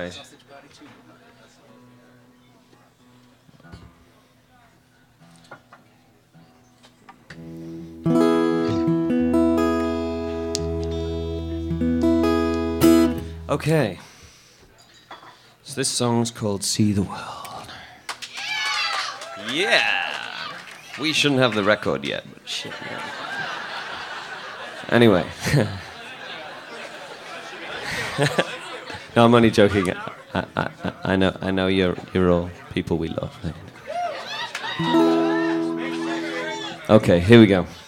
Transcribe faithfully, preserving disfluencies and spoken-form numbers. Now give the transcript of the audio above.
Bye. Okay. So this song's called See the World. Yeah! We shouldn't have the record yet, but shit, man. Anyway. No, I'm only joking. I, I, I, I know, I know you're, you're all people we love. Okay, here we go.